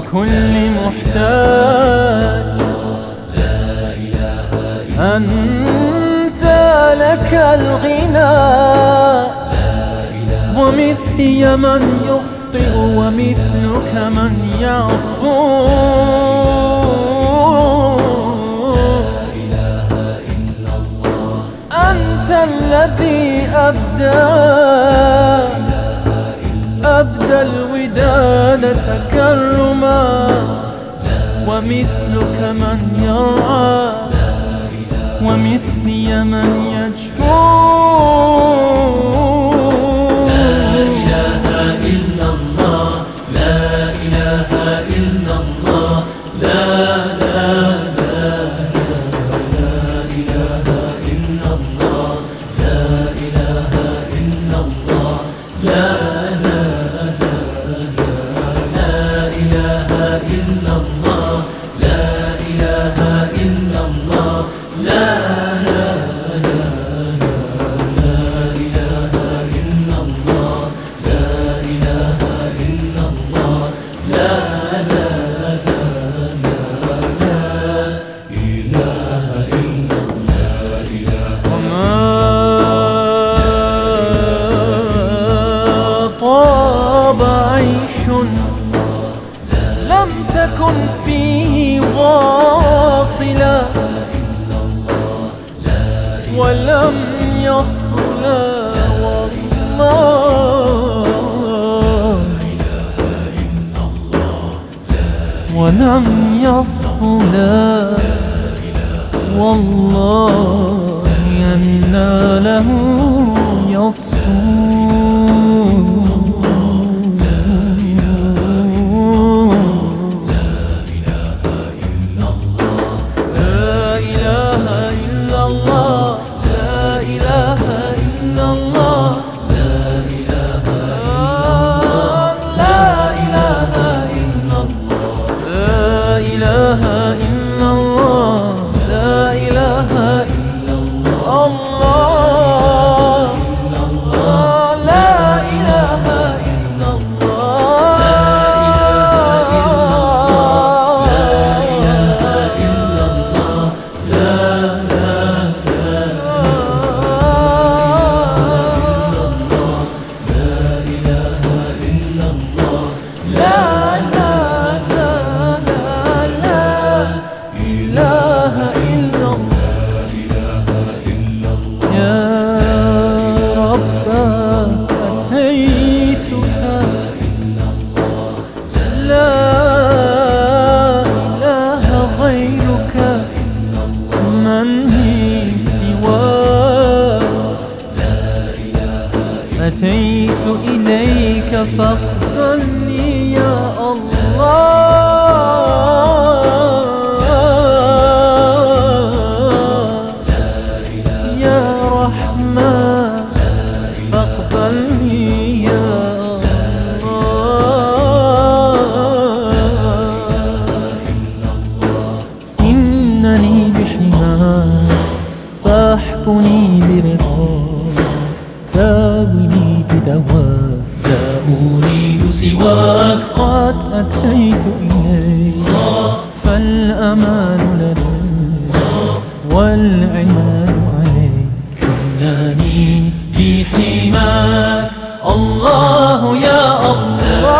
لكل محتاج. أنت لك الغنى، ومثلي من يخطئ ومثلك من يعفو. أنت الذي أبدى الوداد تكرما، ومثلك من يرعى ومثلي من يجفو. لا إله إلا الله، لا إله إلا الله، لا لا لا لا إله إلا الله، لا إله إلا الله، لا لا لا لا إله إلا الله، لا إله إلا الله، لا لا لا لا إله إلا الله، لا إله إلا الله، لا لا لا لا إله إلا الله. وما طاب عيش لم تكن فيه واصلا، ولم يصف لا والله، ولم يصف لا والله أن له يصفو. أتيت إليك فاقبلني يا الله، يا رحمن فاقبلني يا الله. إنني بحماك فاحكني برضاك، داوني بدواك لا أريد سواك. قد أتيت إليك فالأمان لديك والعماد عليك، إنني بحماك الله يا الله.